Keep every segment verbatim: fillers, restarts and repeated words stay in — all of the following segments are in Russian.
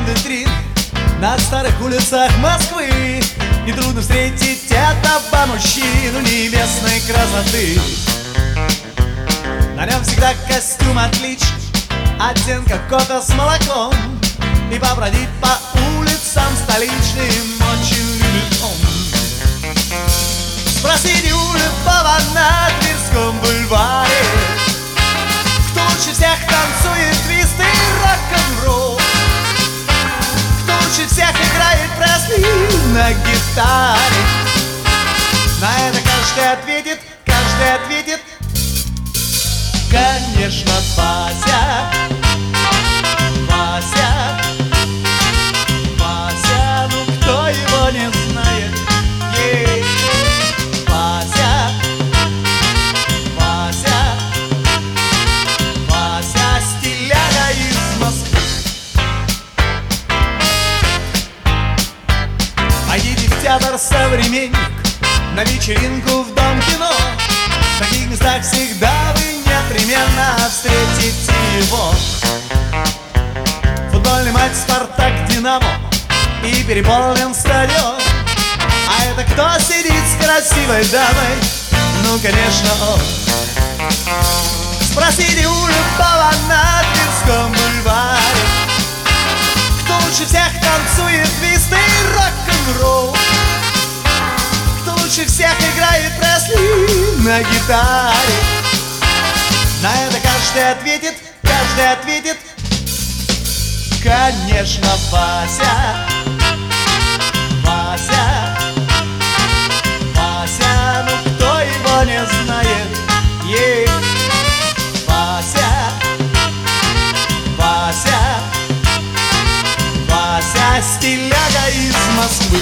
Открываем витрины на старых улицах Москвы. Нетрудно встретить этого мужчину небесной красоты. На нем всегда костюм отличный, оттенка кофе с молоком. И побродить по улицам столичным очень любит он. Спросите у любого на Тверском бульваре, кто лучше всех танцует твист и рок-н-ролл, кто лучше всех играет Пресли на гитаре. На это каждый ответит, каждый ответит: конечно, Вася. Вася, Вася, ну кто его не знает? Ей, Вася, Вася, Вася, стиляга из Москвы. Пойдите в театр «Современник», на вечеринку в Дом кино. В таких местах всегда вы непременно встретите его. Футбольный матч «Спартак», «Динамо» и переполнен стадион. А это кто сидит с красивой дамой? Ну, конечно, он. Спросите у любого на Тверском бульваре, кто лучше всех танцует твист и рок-н-ролл, кто лучше всех играет Пресли на гитаре. На это каждый ответит, каждый ответит: конечно, Вася. Вася, Вася, ну кто его не знает? Ей, Вася, Вася, Вася, стиляга из Москвы.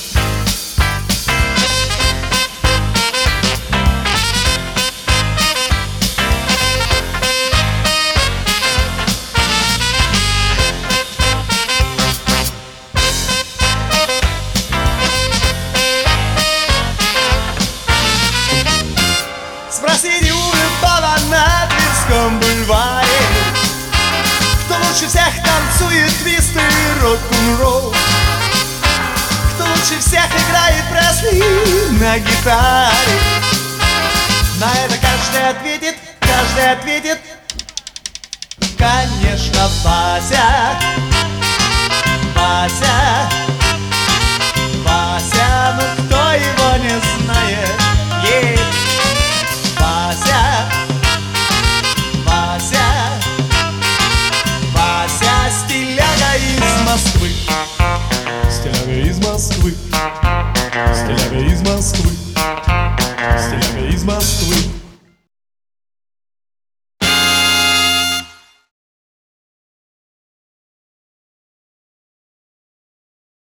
Спросите у любого на Тверском бульваре, кто лучше всех танцует твист и рок-н-ролл, кто лучше всех играет Пресли на гитаре. На это каждый ответит, каждый ответит: конечно, Вася. Вася, Вася, ну кто его не знает? Ей, Вася, Вася, Вася, стиляга из Москвы. Стиляга из Москвы, стиляга из Москвы.